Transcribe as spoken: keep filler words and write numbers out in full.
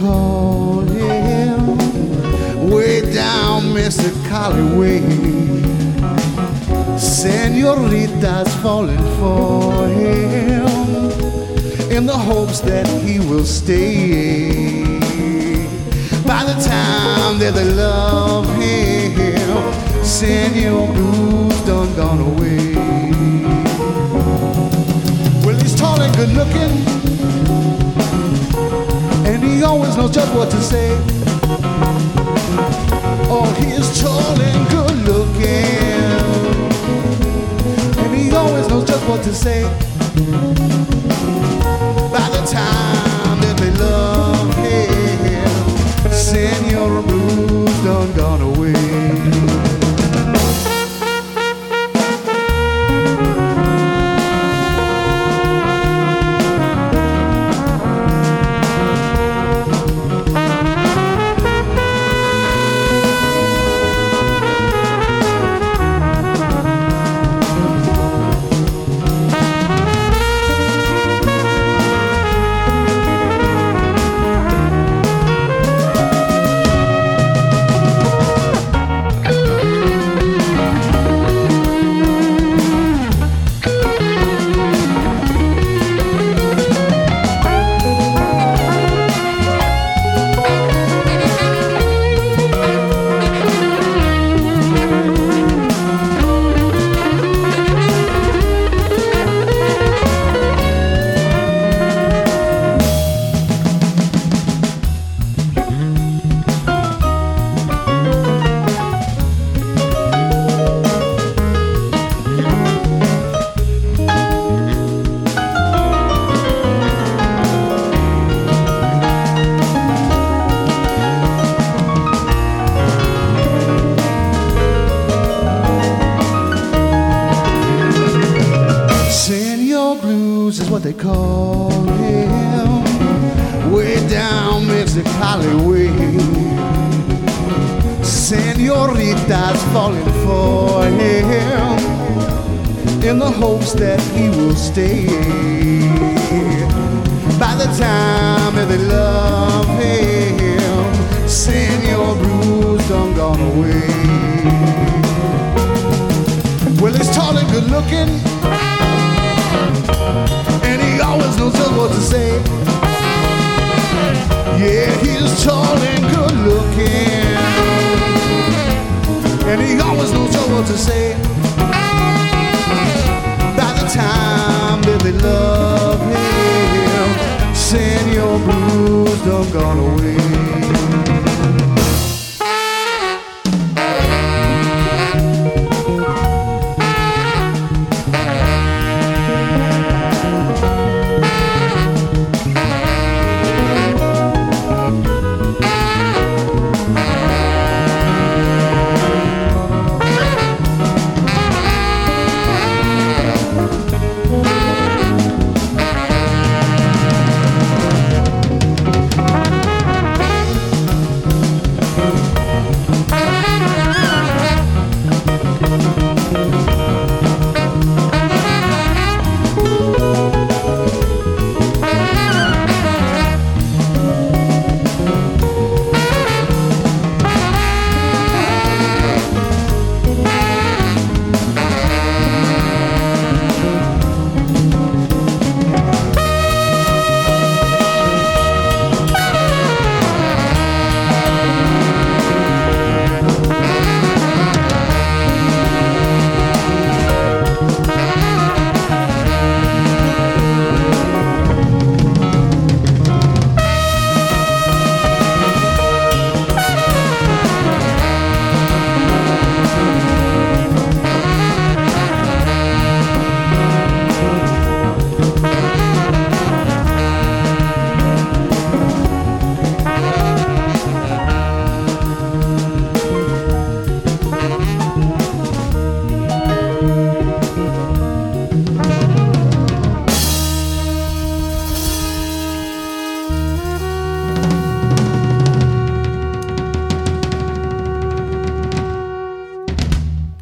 call him, way down Mexicali way. Senorita's falling for him in the hopes that he will stay. By the time that they love him, Senor Blues done gone away. Well, he's tall and good looking, and he always knows just what to say. Oh, he is tall and good looking, and he always knows just what to say. By the time that they love him, Senor Blues done gone away. Blues is what they call him, way down Mexicali way. Senorita's falling for him in the hopes that he will stay. By the time that they love him, Senor Blues done gone away. Well, he's tall and good looking, and he always knows just what to say. Yeah, he's tall and good looking, and he always knows just what to say. By the time that they love him, Senor Blues done gone away.